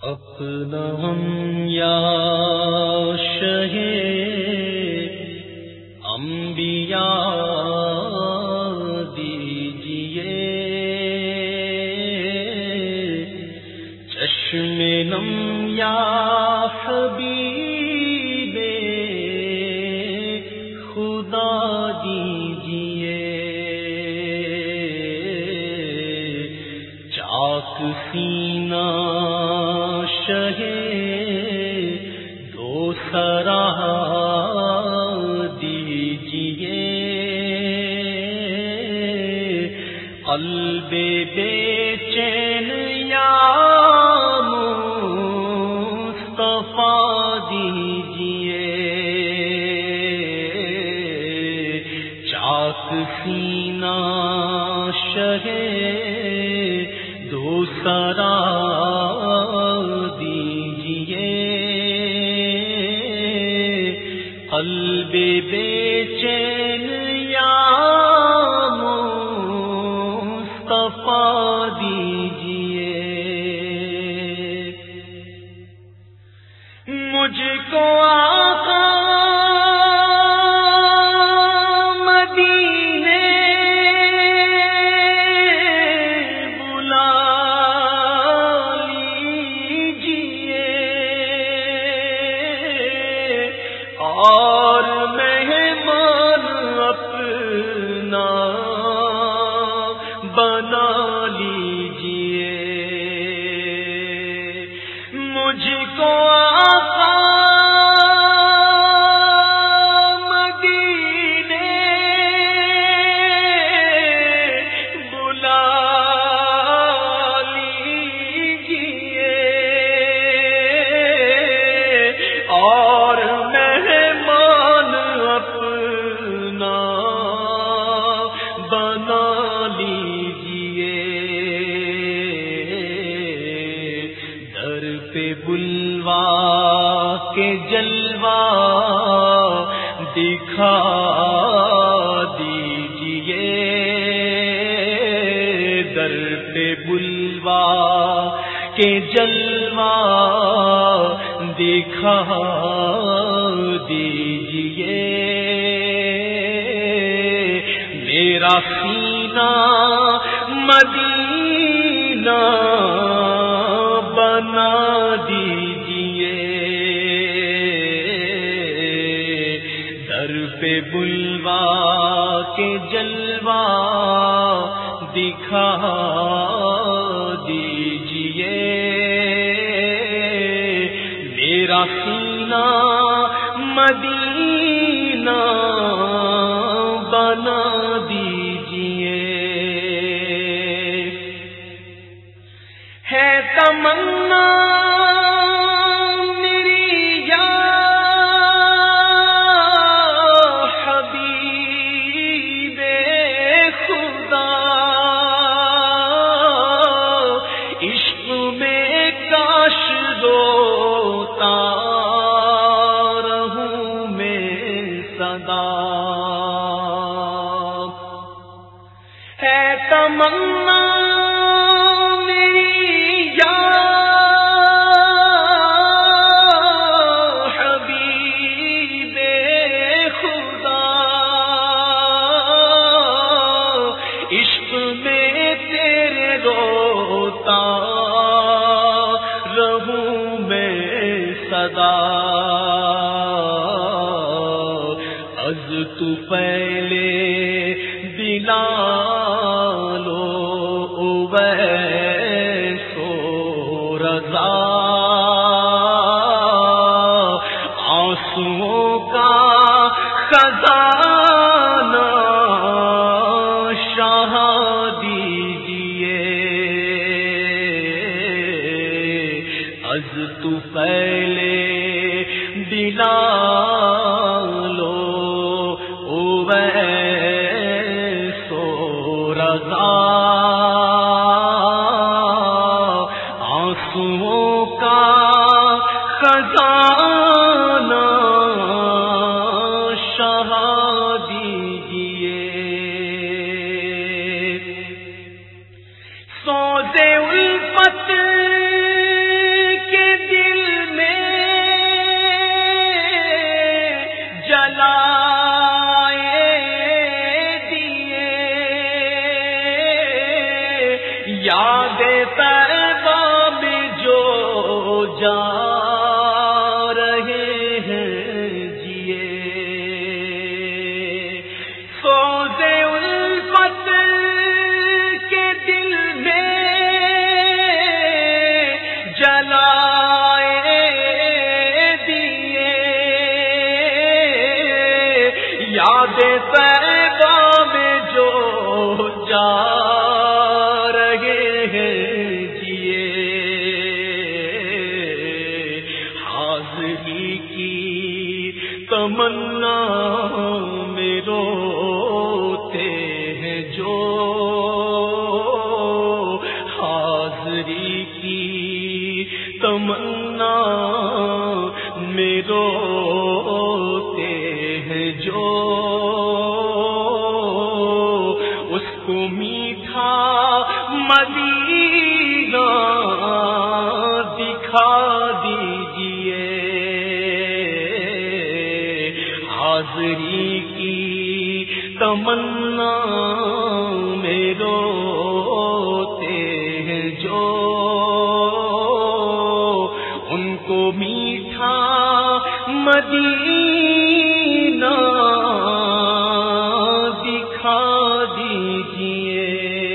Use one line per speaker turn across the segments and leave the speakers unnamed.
اپنا ہم یا شہ انبیاء دیجئے، چشم نم یا حبیب خدا دیجئے، چاک سینہ شہ دو سرا دیجئے، قلب بے چین یا مصطفیٰ دیجئے، چاک سینہ شہ دو سرا قلب بے چین یا مصطفیٰ دیجئے، مجھ کو آقا مدینے بلا لیجئے، اور مہمان اپنا بنا لیجئے، مجھ کو آقا مدینے بلا لیجئے، اور بنا لیجئے، در پہ بلوا کے جلوہ دکھا دیجئے، در پہ بلوا کے جلوہ دکھا دیجئے، میرا سینہ مدینہ بنا دیجئے، در پہ بلوا کے جلوہ دکھا دیجئے، میرا سینہ مدینہ بنا دیجئے، ہے تمنا میری یا حبیب خدا، عشق میں کاش روتا رہوں میں صدا، ہے تمنا میری یا حبیب خدا، عشق میں تیرے روتا رہوں میں صدا، از تو پہلے بلال و اویس و رضا، آنسوؤں کا خزانہ شاہ دیجئے، از تو پہلے بلال و اویس و رضا، آنسوؤں کا خزانہ شاہ دیجئے، سوز الفت کے طیبہ میں جو جا رہے ہیں جیے، حاضری کی تمنا میں روتے ہیں جو، حاضری کی تمنا میں روتے ہیں جو، اس کو میٹھا مدینہ دکھا دیجئے، حاضری کی تمنا میں روتے ہیں جو، ان کو میٹھا مدینہ دکھا دیجئے،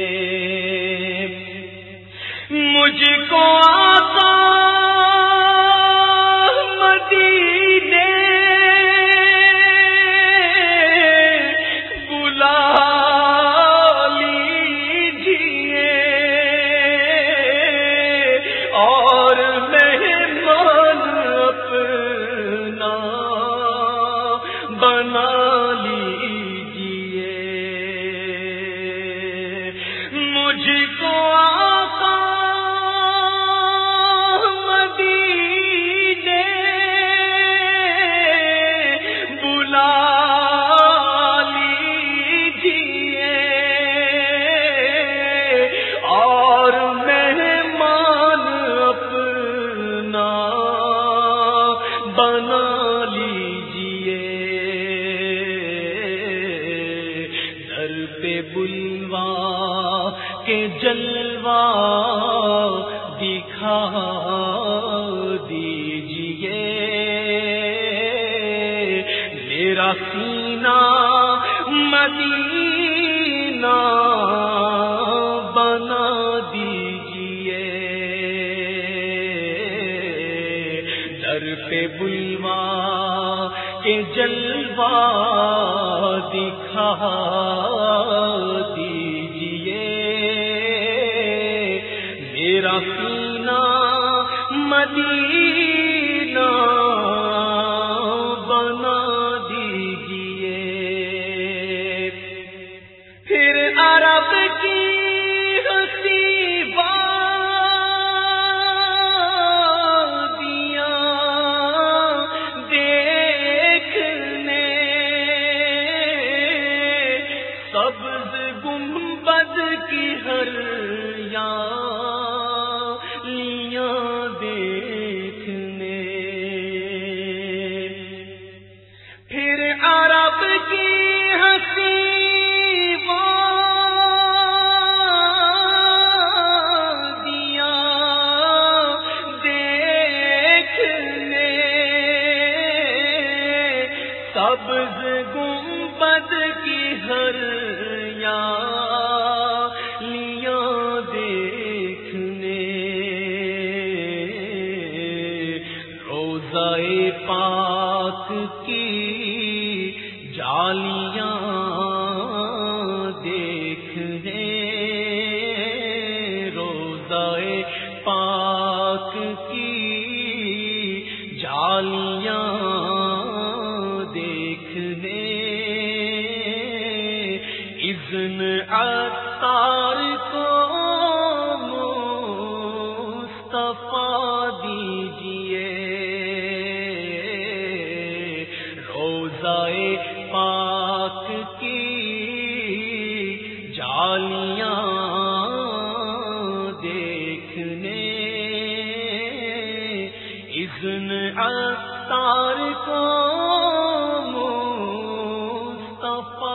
مجھ کو آقا مدینے بلا لیجئے، اور مہمان اپنا بنا لیجئے، مجھ کو آقا مدینے بلا لیجئے، اور مہمان اپنا بنا لیجئے، در پہ بلوا کے جلوہ دکھا دیجئے، میرا سینہ مدینہ بنا دیجئے، در پہ بلوا کے جلوہ دکھا دیجئے، میرا سینہ مدینہ بنا دیجئے، پھر عرب کی ہنسی وادیاں دیکھنے، سبز گنبد کی ہریاں دیکھنے، پھر عرب کی ہنسی وادیاں دیکھنے، سبز گنبد کی ہریاں دیکھنے، روضہ پاک کی جالیاں دیکھنے، روضہ پاک کی جالیاں دیکھنے، اذن عطار کو مصطفیٰ دیجئے، روضہ پاک کی جالیاں دیکھنے، اذن عطار کو مصطفیٰ